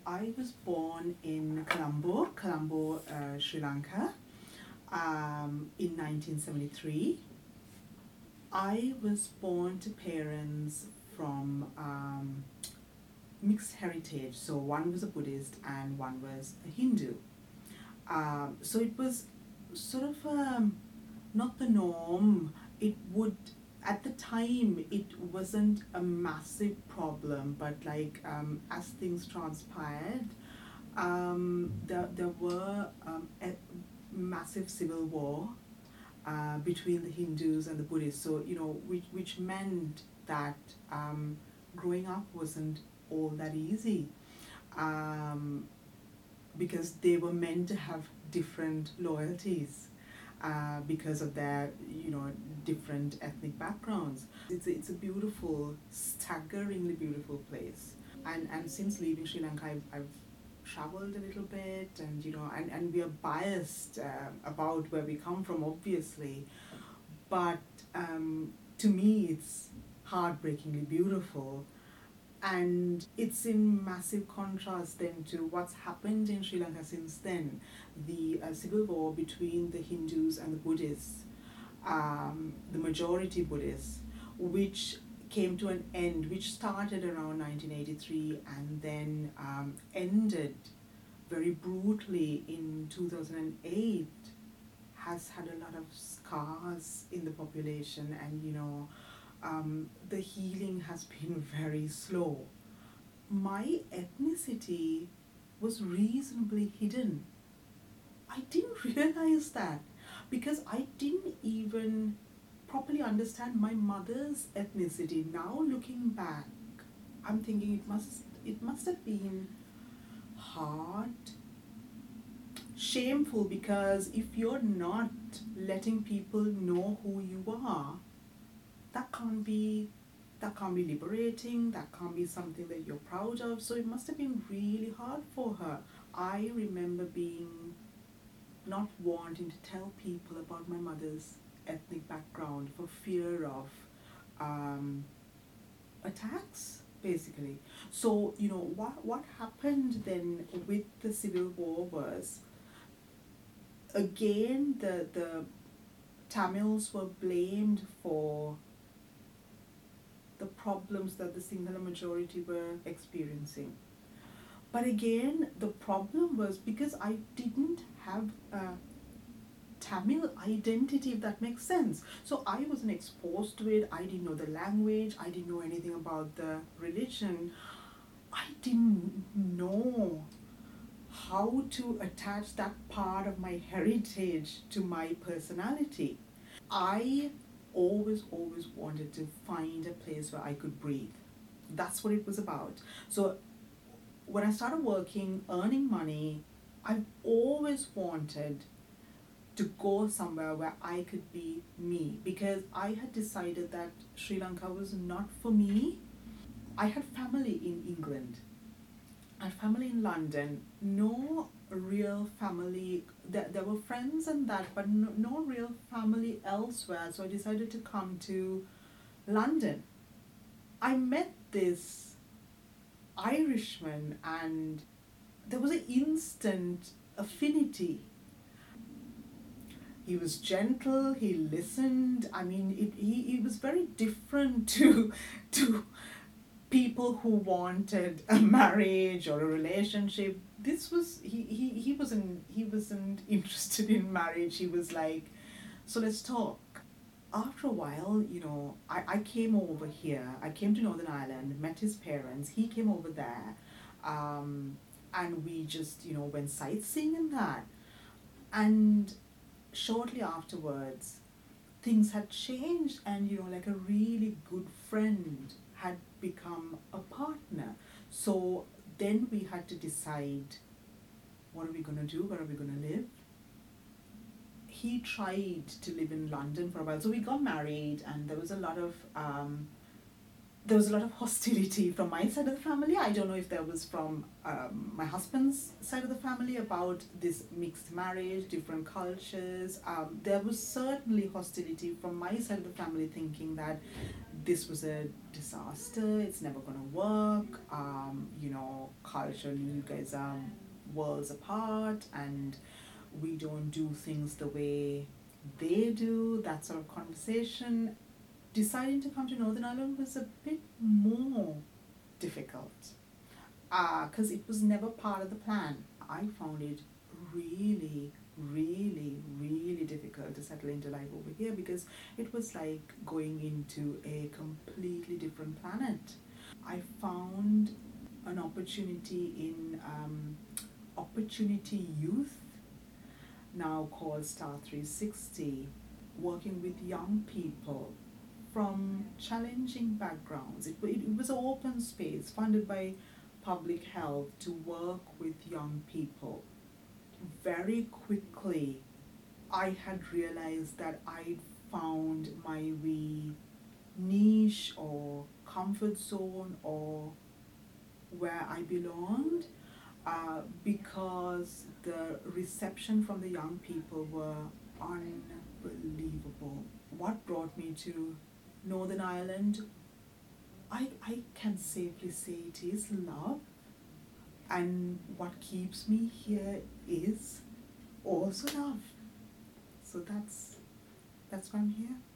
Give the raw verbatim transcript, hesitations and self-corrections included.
I was born in Colombo, Colombo, uh, Sri Lanka, um, in nineteen seventy-three. I was born to parents from um, mixed heritage. So one was a Buddhist and one was a Hindu. Um, so it was sort of um, not the norm. It would, at the time, it wasn't a massive problem, but like um, as things transpired, um, there, there were um, a massive civil war uh, between the Hindus and the Buddhists. So, you know, which, which meant that um, growing up wasn't all that easy. Um, because they were meant to have different loyalties uh, because of their, you know, different ethnic backgrounds. It's a, it's a beautiful, staggeringly beautiful place. And and since leaving Sri Lanka, I've, I've traveled a little bit, and you know, and, and we are biased uh, about where we come from, obviously. But um, to me, it's heartbreakingly beautiful. And it's in massive contrast then to what's happened in Sri Lanka since then. The uh, civil war between the Hindus and the Buddhists, um, the majority Buddhists, which came to an end, which started around nineteen eighty-three and then um, ended very brutally in two thousand eight, has had a lot of scars in the population, and you know, Um, the healing has been very slow. My ethnicity was reasonably hidden. I didn't realize that because I didn't even properly understand my mother's ethnicity. Now looking back, I'm thinking it must it must have been hard, shameful, because if you're not letting people know who you are, that can't be that can't be liberating, that can't be something that you're proud of. So it must have been really hard for her. I remember being not wanting to tell people about my mother's ethnic background for fear of um, attacks, basically. So, you know, what what happened then with the civil war was, again, the the Tamils were blamed for the problems that the Sinhala majority were experiencing. But again, the problem was because I didn't have a Tamil identity, if that makes sense. So I wasn't exposed to it, I didn't know the language, I didn't know anything about the religion. I didn't know how to attach that part of my heritage to my personality. I always, always wanted to find a place where I could breathe. That's what it was about. So when I started working, earning money, I've always wanted to go somewhere where I could be me, because I had decided that Sri Lanka was not for me. I had family in England, I had family in London, no real family. There, there were friends and that, but no, no real family elsewhere. So I decided to come to London. I met this Irishman and there was an instant affinity. He was gentle, he listened. I mean, it, he, he was very different to, to people who wanted a marriage or a relationship. This was, he, he, he wasn't he wasn't interested in marriage. He was like, so let's talk. After a while, you know, I, I came over here. I came to Northern Ireland, met his parents. He came over there, um, and we just, you know, went sightseeing and that. And shortly afterwards, things had changed, and you know, like a really good friend had become a partner. So then we had to decide, what are we going to do? Where are we going to live? He tried to live in London for a while. So we got married, and there was a lot of um, there was a lot of hostility from my side of the family. I don't know if there was from um, my husband's side of the family about this mixed marriage, different cultures. Um, there was certainly hostility from my side of the family, thinking that this was a disaster, it's never going to work, um, you know, culturally you guys are worlds apart and we don't do things the way they do, that sort of conversation. Deciding to come to Northern Ireland was a bit more difficult because uh, it was never part of the plan. I found it really, really, really difficult to settle into life over here because it was like going into a completely different planet. I found an opportunity in um, Opportunity Youth, now called Star three sixty, working with young people from challenging backgrounds. It, it, it was an open space funded by Public Health to work with young people. Very quickly, I had realized that I'd found my wee niche or comfort zone or where I belonged uh, because the reception from the young people were unbelievable. What brought me to Northern Ireland, I, I can safely say it is love, and what keeps me here is also love. So that's that's why I'm here.